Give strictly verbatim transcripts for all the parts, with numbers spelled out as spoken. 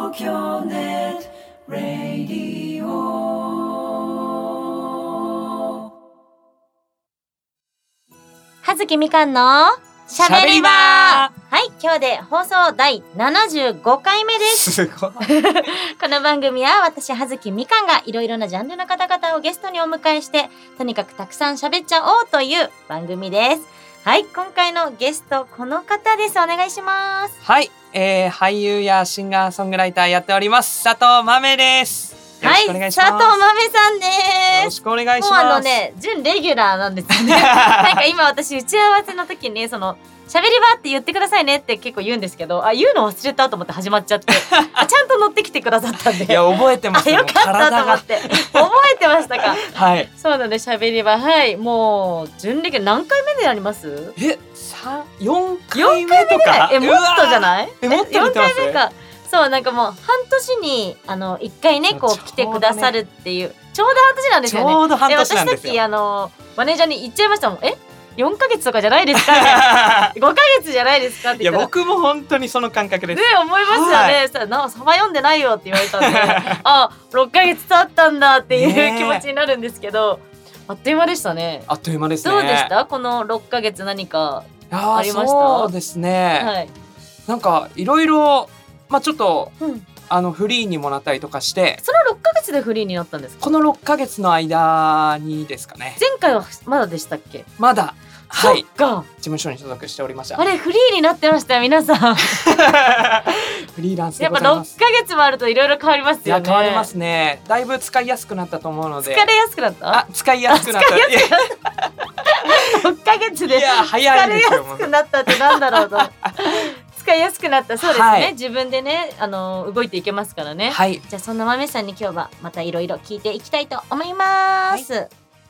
東京ネットラディオ。 葉月みかんのしゃべり場。はい、今日で放送第ななじゅうごかいめです。 すごい。 この番組は私葉月みかんがいろいろなジャンルの方々をゲストにお迎えしてとにかくたくさん喋っちゃおうという番組です。はい、今回のゲストこの方です。お願いします。 はい、えー、俳優やシンガーソングライターやっております佐藤豆です。よろしくお願いします。 はい、佐藤豆さんです。 よろしくお願いします。 もうあのね、準レギュラーなんですよね。なんか今私打ち合わせの時にその喋り場って言ってくださいねって結構言うんですけど、あ、言うの忘れたと思って始まっちゃってあ、ちゃんと乗ってきてくださったんで、 いや覚えてます。 あ、よかったと思って覚えてましたか。 はい、 そうなんで喋り場、はい、もう準レギュラー何回目でやります？ え、さよんかいめとか、 え、もっとじゃない？ え、もっと見てます？ よんかいめか。そうなんかもう半年にあのいっかいねこう来てくださるっていう、ちょうど半年なんですよね。 ちょうど半年なんですよ。 私さっきあのマネージャーに言っちゃいましたもん。え、よんかげつとかじゃないですか、ね、ごかげつじゃないですかって言ったら、 いや僕も本当にその感覚です。 ね、思いますよね。はい、さなサバ読んでないよって言われたんであ、ろっかげつ経ったんだっていう気持ちになるんですけど、あっという間でしたね。 あっという間ですね。 どうでしたこのろっかげつ？何かありました？ そうですね、はい、なんかいろいろまあちょっと、うん、あのフリーにもなったりとかして。 そのろっかげつでフリーになったんですか？ このろっかげつの間にですかね。 前回はまだでしたっけ？ まだ、はい、 そっか、 事務所に所属しておりました。 あれフリーになってましたよ皆さんフリーランスでございます。 やっぱろっかげつもあるといろいろ変わりますよね。 いや変わりますね。だいぶ使いやすくなったと思うので。 疲れやすくなった？ あ、使いやすくなった。 ろっかげつでいや早いですよ。 疲れやすくなったってなんだろうと使いやすくなった。そうですね、はい、自分でねあの動いていけますからね。はい、じゃあそんな豆さんに今日はまたいろいろ聞いていきたいと思います。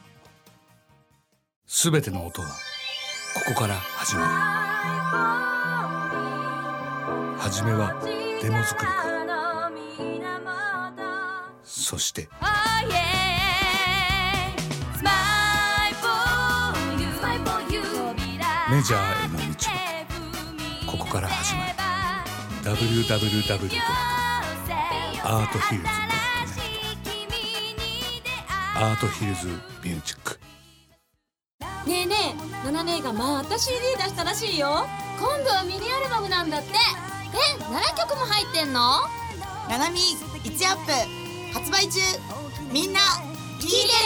すべての音はここから始まる。はじめはデモ作りから、そしてメジャーへの道はここから始まる。 ダブリューダブリューダブリュー ドット アートヒルズ ドット ネット アートヒルズミュージック。 ねえねえ、ナナ姉がまた シーディー 出したらしいよ。今度はミニアルバムなんだって。え、ななきょくも入ってんの？ ナナミいちアップ発売中。みんな聞いてね。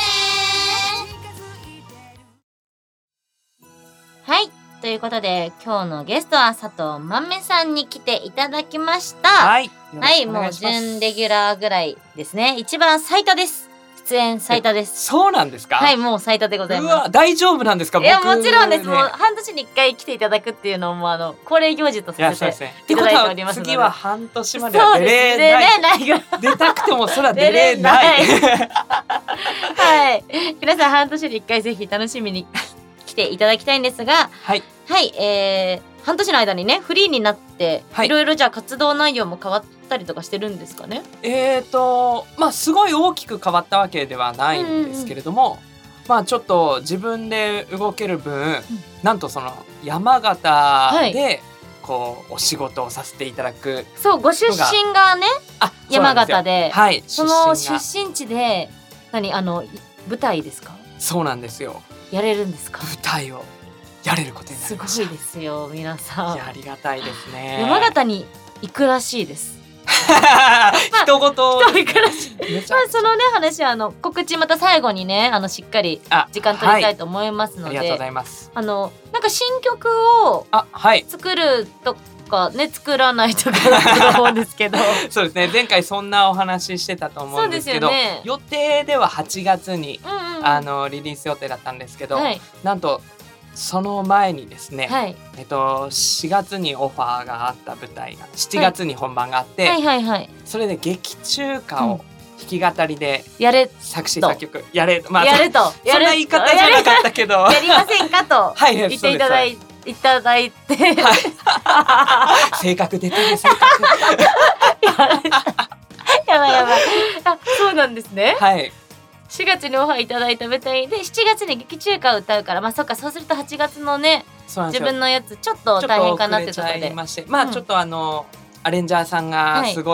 はい、ということで今日のゲストは佐藤豆さんに来ていただきました。はい、はい、もう準レギュラーぐらいですね。一番最多です。出演最多です。 そうなんですか？ はい、もう最多でございます。 うわ、大丈夫なんですか？ いや、もちろんです。もう半年にいっかい来ていただくっていうのもあの恒例行事とさせていただいておりますので。 次は半年までは出れない。 そうですね、 出たくてもそら出れない。 はい、皆さん半年にいっかいぜひ楽しみに来ていただきたいんですが、はい、はい、えー、半年の間にねフリーになって、はい、いろいろじゃあ活動内容も変わったりとかしてるんですかね？ えーとまあすごい大きく変わったわけではないんですけれども、うんうん、まあちょっと自分で動ける分、うん、なんとその山形でこうお仕事をさせていただく、 そう、ご出身がね山形で、はい、その出身地で何あの舞台ですか？ そうなんですよ。 やれるんですか？ 舞台をやれることになりました。 すごいですよ皆さん。 いや、ありがたいですね。 山形に行くらしいです。 人ごと人行くらしい。まあそのね話はあの告知また最後にねあのしっかり時間取りたいと思いますので、 はい、ありがとうございます。 あのなんか新曲を作るとかね、作らないとかだと思うんですけどそうですね、前回そんなお話してたと思うんですけど、ね、予定でははちがつに、うんうん、あのリリース予定だったんですけど、はい、なんとその前にですね、はい、えっと、しがつにオファーがあった舞台がしちがつに本番があって、はいはいはいはい、それで劇中歌を弾き語りでやれ作詞作曲やれ、まあ、 やれとそんな言い方じゃなかったけどやりませんかと言っていただいていただいて、はい、 性格出てる性格やばいやばいあ、そうなんですね。 はい、 しがつにオファーいただいた舞台でしちがつに劇中歌を歌うから、まあそっか、そうするとはちがつのね自分のやつちょっと大変かなってところで、 まして、まあちょっとあの、うん、アレンジャーさんがすごい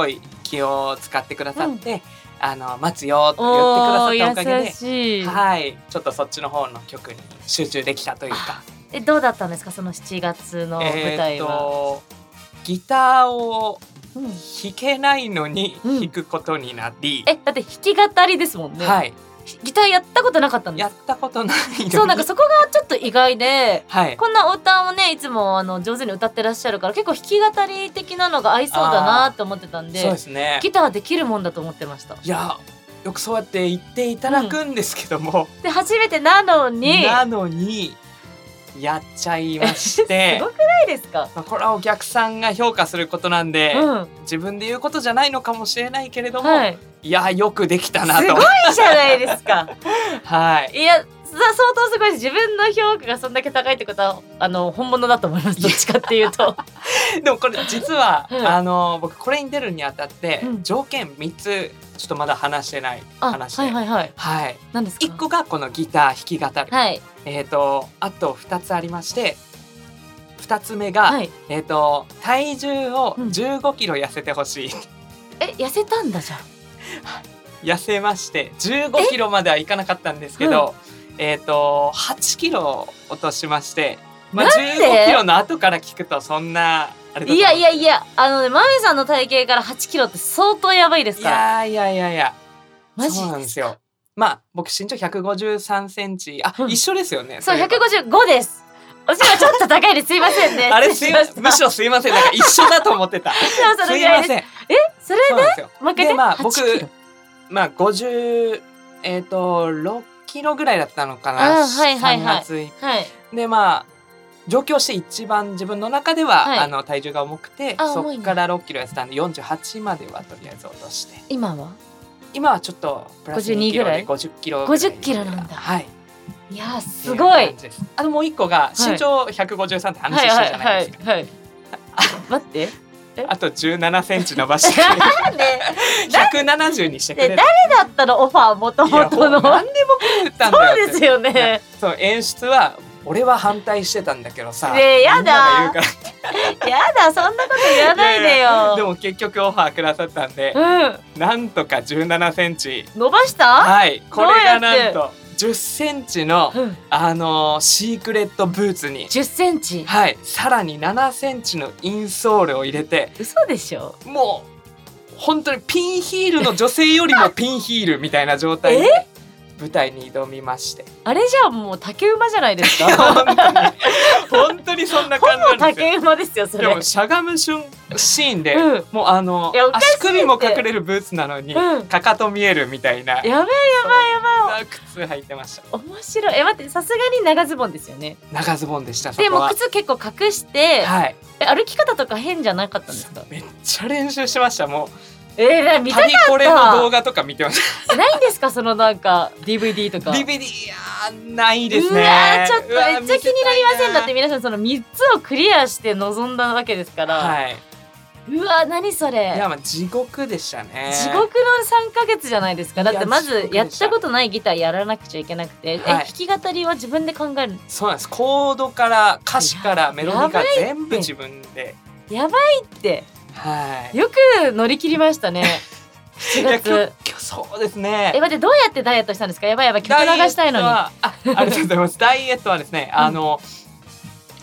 気を使ってくださって、うん、あの待つよと言ってくださったおかげで、 優しい、 はい、ちょっとそっちの方の曲に集中できたというか。 えどうだったんですかそのしちがつの舞台は。えーとギターを弾けないのに弾くことになり、 うん、えだって弾き語りですもんね。 はい、 ギターやったことなかったんです。 やったことないのに。 そうなんかそこがちょっと意外で、 はい、 こんなお歌をねいつもあの上手に歌ってらっしゃるから結構弾き語り的なのが合いそうだなと思ってたんで、 そうですね、 ギターできるもんだと思ってました。 いやよくそうやって言っていただくんですけども、 うん、で初めてなのになのにやっちゃいましてすごくないですか。 これはお客さんが評価することなんで、うん、自分で言うことじゃないのかもしれないけれども、はい、いやよくできたなと。 すごいじゃないですかはいいや相当すごいです。自分の評価がそんだけ高いってことはあの本物だと思います。どっちかっていうとでもこれ実は、うん、あの僕これに出るにあたって、うん、条件みっつちょっとまだ話してない話で、 はいはいはい、 はい、 何ですか。 いっこがこのギター弾き語り、 はい、 えーとあとふたつありまして、ふたつめが、はい、えーと体重をじゅうごキロ痩せてほしい、うん、え痩せたんだじゃん痩せましてじゅうごキロまではいかなかったんですけど、えーとはちキロ落としまして、まあ、じゅうごキロの後から聞くとそんなあれだと思う。 いやいやいやあのねマミさんの体型からはちキロって相当やばいですから。 いやいやいやいやマジそうなんですよ。まあ僕身長ひゃくごじゅうさんセンチ、あ、うん、一緒ですよね。 そうひゃくごじゅうごです。お尻はちょっと高いです。すいませんね。 あれすいまむしろすいません、なんか一緒だと思ってた。 そうすいません。えそれでもう一回ね。 でまあ僕まあごじゅうえっ、ー、とろっキロぐらいだったのかな。 はいはいはい。 さんがつはい、でまあ上京して一番自分の中では、はい、あの体重が重くて、そこからろっキロ痩せたんでよんじゅうはちまではとりあえず落として。 今は？ 今はちょっとプラスにキロでごじゅっキロ。 ごじゅっキロなんだ。 はい。 いやすごい。 あのもう一個が身長ひゃくごじゅうさんって話したじゃないですか。 はいはいはいはい、待って。 あとじゅうななセンチ伸ばしてねひゃくななじゅうにしてくれる。 誰だったのオファーもともとの。 何でもくれたんだよ。 そうですよね。 そう演出は俺は反対してたんだけどさ。 ねやだ。やだそんなこと言わないでよ。 でも結局オファーくださったんで、うん、なんとかじゅうななセンチ伸ばした？ はい。これがなんとじゅっセンチの、うん、あのー、シークレットブーツにじゅっセンチ、 はい、さらにななセンチのインソールを入れて。 嘘でしょ。 もう本当にピンヒールの女性よりもピンヒールみたいな状態で舞台に挑みまして。 あれじゃあもう竹馬じゃないですか。 本当に本当にそんな感じなんですよ。 竹馬ですよそれ。 でもしゃがむシーンで、うん、もうあの足首も隠れるブーツなのに、うん、かかと見えるみたいな。やばいやばいやばい。 靴履いてました。 面白い。え待ってさすがに長ズボンですよね。 長ズボンでした。 でも靴結構隠して、 はい、 え歩き方とか変じゃなかったんですか？ めっちゃ練習しました。もうえー、見たかった。 旅これの動画とか見てました。 ないんですかそのなんか ディーブイディー とか。 ディーブイディー いやないですね。 うわちょっとめっちゃ気になりません。だって皆さんそのみっつをクリアして臨んだわけですから。はい。うわ何それ。 いやまあ地獄でしたね。 地獄のさんかげつじゃないですか。だってまずやったことないギターやらなくちゃいけなくて、はい、え弾き語りは自分で考える。 そうなんです。コードから歌詞からメロディーから全部自分で。 やばいって。はい。よく乗り切りましたね。しがつ。 そうですね。 え待ってどうやってダイエットしたんですか？やばいやばい曲流したいのに。 あ, ありがとうございます。ダイエットはですね、あの、うん、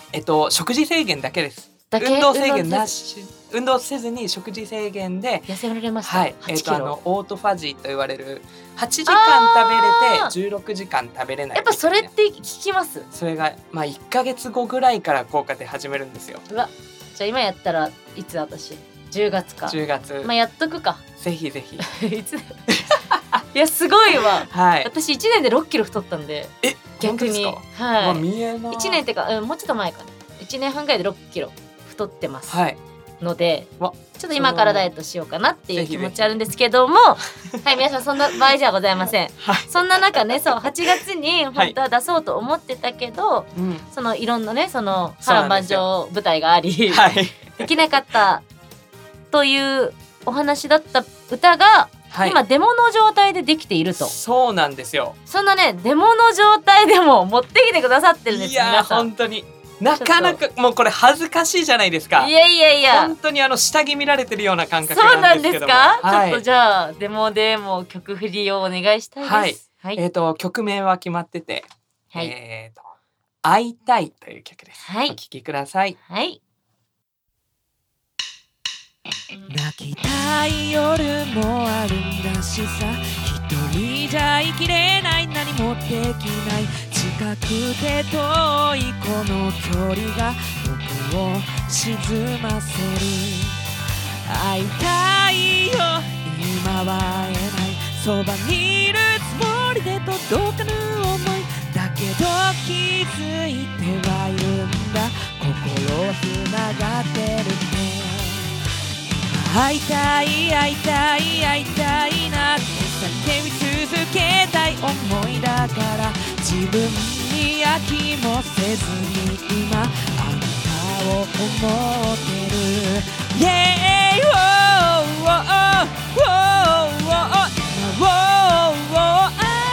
えっと食事制限だけです。運動制限なし。運動せずに食事制限で痩せられました。 はい。えっとあのオートファジーと言われるはちじかん食べれてじゅうろくじかん食べれない。 やっぱそれって聞きます。 それがまあいっかげつごぐらいから効果で始めるんですよ。 うわ。じゃあ今やったらいつ私じゅうがつか。 じゅうがつ。 まあやっとくか。 ぜひぜひ。 いつ。いやすごいわ。 はい。 私いちねんでろっキロ太ったんで。 え逆に。はい。 まあ見えない。 いちねんってか、うん、もうちょっと前かな。いちねんはんぐらいでろっキロ太ってます。 はい。 のでちょっと今からダイエットしようかなっていう気持ちあるんですけどもはい皆さんそんな場合じゃございません、はい、そんな中ねそうはちがつに本当は出そうと思ってたけど、はい、そのいろんなねその波乱万丈舞台があり、はい、できなかったというお話だった歌が、はい、今デモの状態でできていると。 そうなんですよ。 そんなねデモの状態でも持ってきてくださってるんです。 いや本当になかなかもうこれ恥ずかしいじゃないですか。 いやいやいや、 本当にあの下着見られてるような感覚なんですけども。 そうなんですか、 はい、 ちょっとじゃあデモでも曲振りをお願いしたいです。 はい、 はい、 えっ、ー、と曲名は決まってて、 はい、 えっ、ー、と会いたいという曲です。 はい、 お聴きください。 はい。 泣きたい夜もあるんだしさ、一人じゃ生きれない、何もできない、近くて遠いこの距離が僕を沈ませる。会いたいよ今は会えない、そばにいるつもりで届かぬ思いだけど気づいてはいるんだ、心つながってるね。会いたい会いたい会いたいなって叫び続けたい思いだから、自分に飽きもせずに今あなたを思ってる。 Yeah! Oh, oh, oh, oh, oh, oh, oh, oh,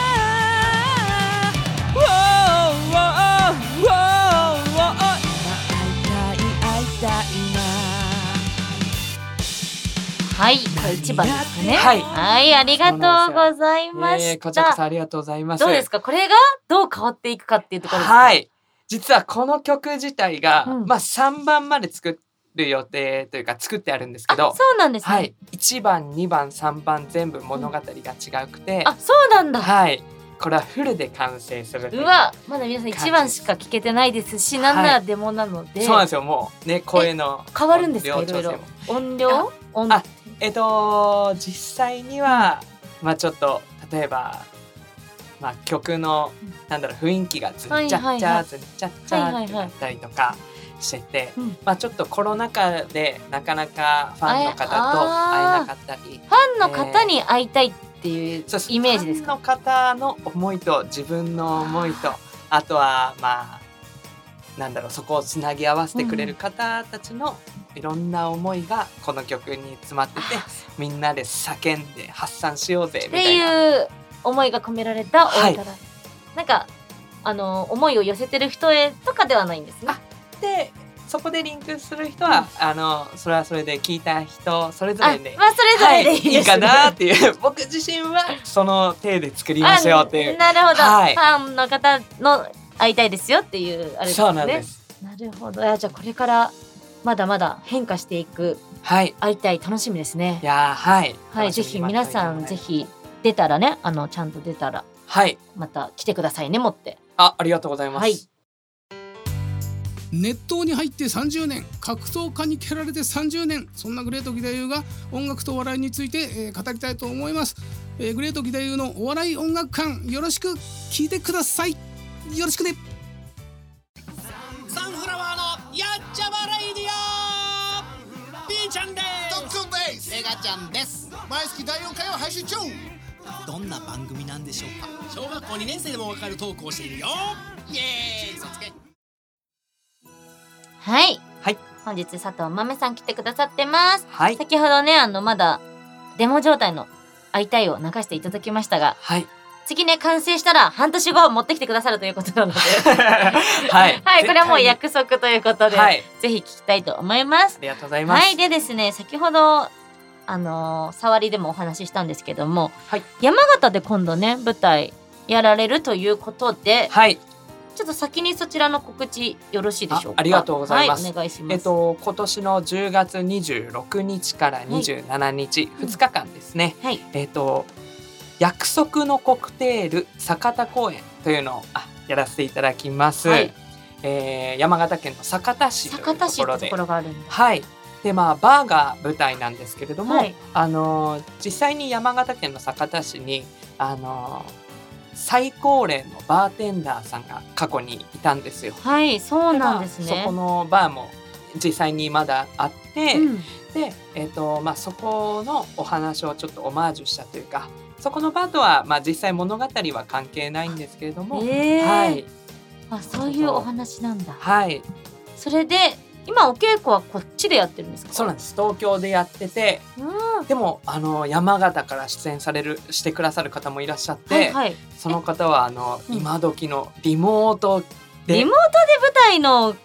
oh, 会いたい会いたいな。 はい、これ一番ですね。 はい、 はい、ありがとうございました。 えー、こちらこそありがとうございます。 どうですか、これがどう変わっていくかっていうところですか。 はい、実はこの曲自体が、うん、まあさんばんまで作る予定というか作ってあるんですけど、 そうなんですね。 はい、いちばんにばんさんばん全部物語が違くて、 うん、あ、そうなんだ。 はい、これはフルで完成する。 うわ、まだ皆さんいちばんしか聞けてないですし、なんならデモなので、 はい、そうなんですよ。もうね、声の変わるんですか、いろいろ音量音あえっと実際には、まあちょっと例えば、まあ、曲のなんだろう雰囲気がずっちゃっちゃずっちゃっちゃってなったりとかしてて、まあちょっとコロナ禍でなかなかファンの方と会えなかったり、 ファンの方に会いたいっていうイメージですか。 ファンの方の思いと自分の思いと、あとはまあなんだろう、そこをつなぎ合わせてくれる方たちのいろんな思いがこの曲に詰まってて、みんなで叫んで発散しようぜみたいなっていう思いが込められたお歌だ、はい、なんかあの思いを寄せてる人へとかではないんですね。あでそこでリンクする人は、うん、あのそれはそれで聞いた人それぞれで、 まあそれぞれでいいですね、 はい、いいかなっていう僕自身はその体で作りましょうっていう。 なるほど、はい、ファンの方の会いたいですよっていうあれですね。 そうなんです。 なるほど。じゃあこれからまだまだ変化していく、はい、会いたい、楽しみですね。 いやはい、 はい、ぜひ皆さんぜひ出たらね、あのちゃんと出たら、はい、また来てくださいね、持って。 あ、ありがとうございます。はい、 熱湯に入ってさんじゅうねん、格闘家に蹴られてさんじゅうねん、そんなグレート義太夫が音楽と笑いについて、えー、語りたいと思います。えー、グレート義太夫のお笑い音楽館、よろしく聞いてください。よろしくね。 サンフラワーのやっちゃまレイディオ、ピーちゃんです。 トッツンです。 エガちゃんです。 毎月だいよんかいを配信中。 どんな番組なんでしょうか。小学校にねん生でもわかるトークをしているよ。イエーイ、そつけ。 はい、 はい、 本日佐藤豆さん来てくださってます。 はい、 先ほどね、あのまだデモ状態の会いたいを流していただきましたが、 はい、 次ね完成したら半年後持ってきてくださるということなのではい、 はい、これはもう約束ということで、はい、ぜひ聞きたいと思います。 ありがとうございます。 はい、でですね、先ほどあのー、触りでもお話ししたんですけども、はい、山形で今度ね舞台やられるということで、はい、ちょっと先にそちらの告知よろしいでしょうか。 あ, ありがとうございます。 はい、お願いします。 えっと今年のじゅうがつにじゅうろくにちからにじゅうしちにち、はい、ふつかかんですね、はい、えっと約束のコクテール酒田公演というのをあやらせていただきます、はい、えー、山形県の酒田市というところで、 酒田市ってところがあるんです。 はい、でまあバーが舞台なんですけれども、はい、あの実際に山形県の酒田市にあの最高齢のバーテンダーさんが過去にいたんですよ。 はい、そうなんですね。 まあ、そこのバーも実際にまだあって、うん、で、えーとまあ、そこのお話をちょっとオマージュしたというか、そこのバーとは、まあ、実際物語は関係ないんですけれども、 えー、 はい、 あ、そういうお話なんだ。 はい、 それで今お稽古はこっちでやってるんですか。 そうなんです。東京でやってて、うん、でもあの山形から出演されるしてくださる方もいらっしゃって、はいはい、その方はあの今時のリモートで、 リモートで舞台の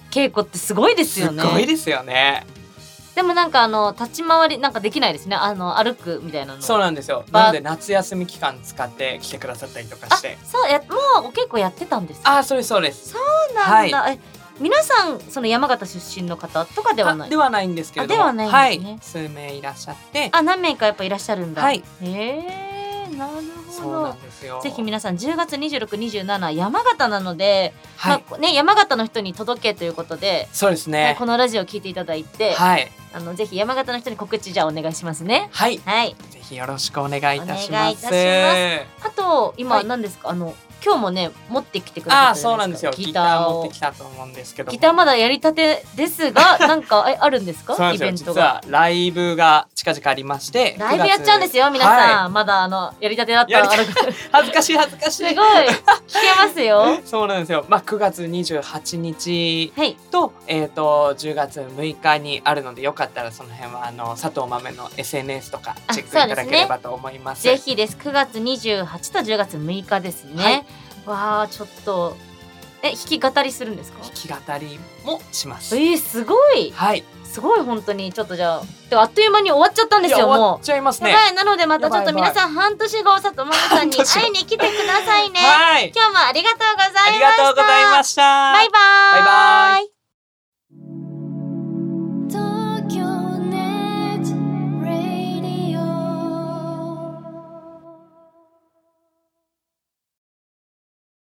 稽古ってすごいですよね。 すごいですよね。 でもなんかあの立ち回りなんかできないですね。あの歩くみたいなの。 そうなんですよ。なので夏休み期間使って来てくださったりとかして。 そうやもうお稽古やってたんですか。 あ、そうですそうです。 そうなんだ。はい、え皆さんその山形出身の方とかではない。 ではないんですけれども。 ではないんですね。はい、 数名いらっしゃって。 あ、何名かやっぱいらっしゃるんだ。 はい。 へえ、なるほど。 そうなんですよ。 ぜひ皆さんじゅうがつにじゅうろく、にじゅうしち山形なので、はい、まあね山形の人に届けということで、 そうですね。 このラジオを聞いていただいて、 はい。あのぜひ山形の人に告知じゃあお願いしますね。 はい。 はい。 ぜひよろしくお願いいたします。お願いいたします。 あと今何ですか、はい、あの。今日もね持ってきてくださったじゃないですか。 あ、そうなんですよ。ギター持ってきたと思うんですけど。 ギターまだやりたてですが、なんかえあるんですか？イベントが。 実はライブが近々ありまして。 ライブやっちゃうんですよ皆さん。はい、まだあのやりたてだったら恥ずかしい恥ずかしい。 すごい聞けますよ。 そうなんですよ。まあくがつにじゅうはちにちと、はい、えっとじゅうがつむいかにあるのでよかったらその辺はあの佐藤豆の エスエヌエス とかチェックいただければと思います。 ぜひです。くがつにじゅうはちとじゅうがつむいかですね。はい、わあちょっとえ弾き語りするんですか？ 弾き語りもします。 えー、すごい。 はい。 すごい本当にちょっとじゃああっという間に終わっちゃったんですよ。もう終わっちゃいますね。 はい。なのでまたちょっと皆さん半年後佐藤豆さんに会いに来てくださいね。はい。今日もありがとうございました。 ありがとうございました。 バイバーイ。 バイバイ。